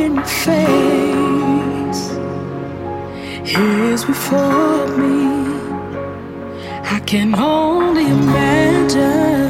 when your face is before me, I can only imagine